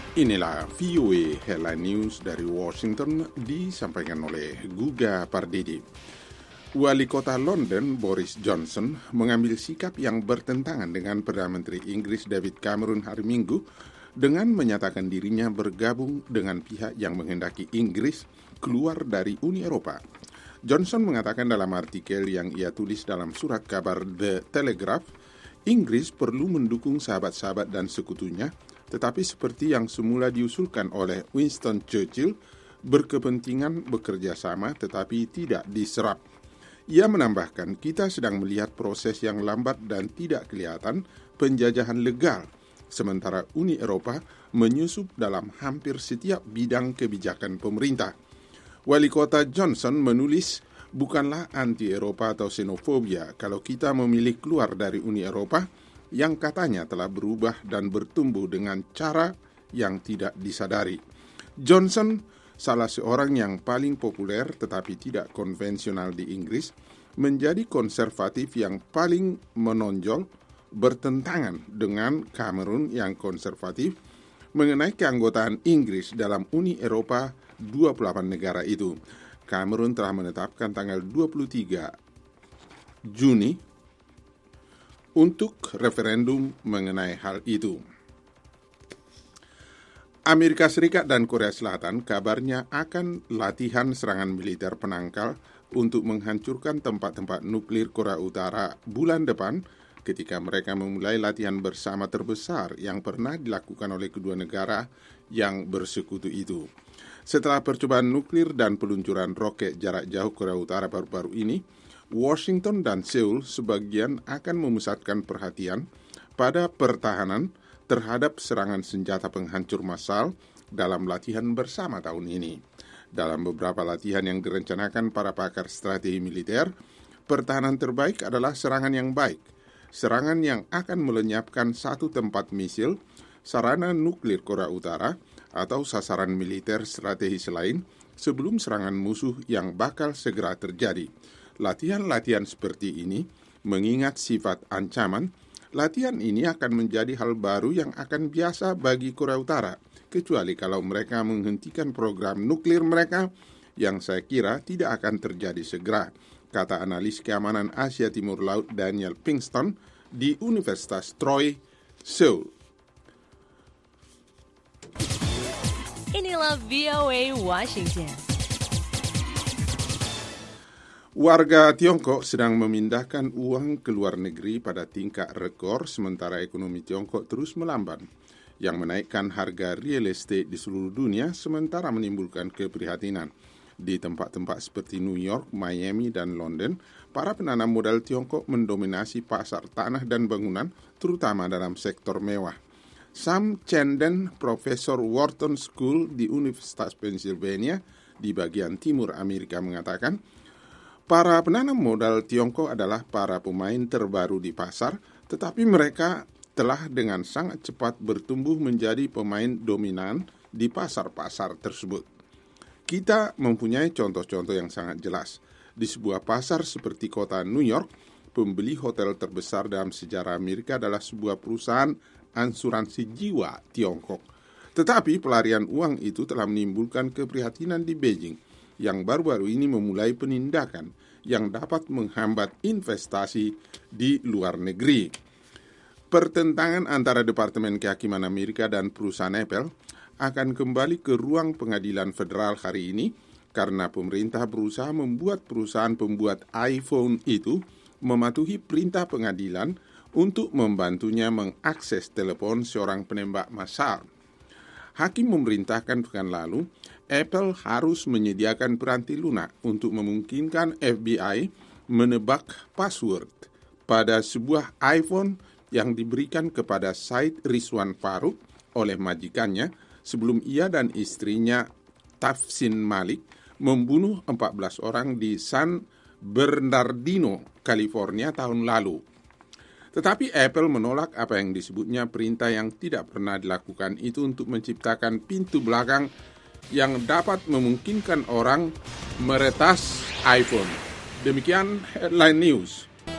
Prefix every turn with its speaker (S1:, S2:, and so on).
S1: Inilah VOA Headline News dari Washington disampaikan oleh Guga Pardidi. Wali kota London Boris Johnson mengambil sikap yang bertentangan dengan Perdana Menteri Inggris David Cameron hari Minggu dengan menyatakan dirinya bergabung dengan pihak yang menghendaki Inggris keluar dari Uni Eropa. Johnson mengatakan dalam artikel yang ia tulis dalam surat kabar The Telegraph, Inggris perlu mendukung sahabat-sahabat dan sekutunya, tetapi seperti yang semula diusulkan oleh Winston Churchill, berkepentingan bekerja sama tetapi tidak diserap. Ia menambahkan, kita sedang melihat proses yang lambat dan tidak kelihatan penjajahan legal, sementara Uni Eropa menyusup dalam hampir setiap bidang kebijakan pemerintah. Wali kota Johnson menulis, bukanlah anti-Eropa atau xenofobia kalau kita memilih keluar dari Uni Eropa yang katanya telah berubah dan bertumbuh dengan cara yang tidak disadari. Johnson, salah seorang yang paling populer tetapi tidak konvensional di Inggris, menjadi konservatif yang paling menonjol, bertentangan dengan Cameron yang konservatif mengenai keanggotaan Inggris dalam Uni Eropa 28 negara itu. Cameron telah menetapkan tanggal 23 Juni untuk referendum mengenai hal itu. Amerika Serikat dan Korea Selatan kabarnya akan latihan serangan militer penangkal untuk menghancurkan tempat-tempat nuklir Korea Utara bulan depan ketika mereka memulai latihan bersama terbesar yang pernah dilakukan oleh kedua negara yang bersekutu itu. Setelah percobaan nuklir dan peluncuran roket jarak jauh Korea Utara baru-baru ini, Washington dan Seoul sebagian akan memusatkan perhatian pada pertahanan terhadap serangan senjata penghancur massal dalam latihan bersama tahun ini. Dalam beberapa latihan yang direncanakan para pakar strategi militer, pertahanan terbaik adalah serangan yang baik, serangan yang akan melenyapkan satu tempat misil, sarana nuklir Korea Utara, atau sasaran militer strategis lain sebelum serangan musuh yang bakal segera terjadi. Latihan-latihan seperti ini, mengingat sifat ancaman, latihan ini akan menjadi hal baru yang akan biasa bagi Korea Utara, kecuali kalau mereka menghentikan program nuklir mereka, yang saya kira tidak akan terjadi segera, kata analis keamanan Asia Timur Laut Daniel Pinkston di Universitas Troy, Seoul.
S2: Inilah VOA Washington.
S1: Warga Tiongkok sedang memindahkan uang ke luar negeri pada tingkat rekor sementara ekonomi Tiongkok terus melambat, yang menaikkan harga real estate di seluruh dunia sementara menimbulkan keprihatinan. Di tempat-tempat seperti New York, Miami, dan London, para penanam modal Tiongkok mendominasi pasar tanah dan bangunan, terutama dalam sektor mewah. Sam Chenden, Profesor Wharton School di Universitas Pennsylvania di bagian timur Amerika mengatakan, para penanam modal Tiongkok adalah para pemain terbaru di pasar, tetapi mereka telah dengan sangat cepat bertumbuh menjadi pemain dominan di pasar-pasar tersebut. Kita mempunyai contoh-contoh yang sangat jelas. Di sebuah pasar seperti kota New York, pembeli hotel terbesar dalam sejarah Amerika adalah sebuah perusahaan asuransi jiwa Tiongkok. Tetapi pelarian uang itu telah menimbulkan keprihatinan di Beijing, yang baru-baru ini memulai penindakan yang dapat menghambat investasi di luar negeri. Pertentangan antara Departemen Kehakiman Amerika dan perusahaan Apple akan kembali ke ruang pengadilan federal hari ini karena pemerintah berusaha membuat perusahaan pembuat iPhone itu mematuhi perintah pengadilan untuk membantunya mengakses telepon seorang penembak massal. Hakim memerintahkan pekan lalu, Apple harus menyediakan peranti lunak untuk memungkinkan FBI menebak password pada sebuah iPhone yang diberikan kepada Said Rizwan Farouk oleh majikannya sebelum ia dan istrinya Tafsin Malik membunuh 14 orang di San Bernardino, California tahun lalu. Tetapi Apple menolak apa yang disebutnya perintah yang tidak pernah dilakukan itu untuk menciptakan pintu belakang yang dapat memungkinkan orang meretas iPhone. Demikian Headline News.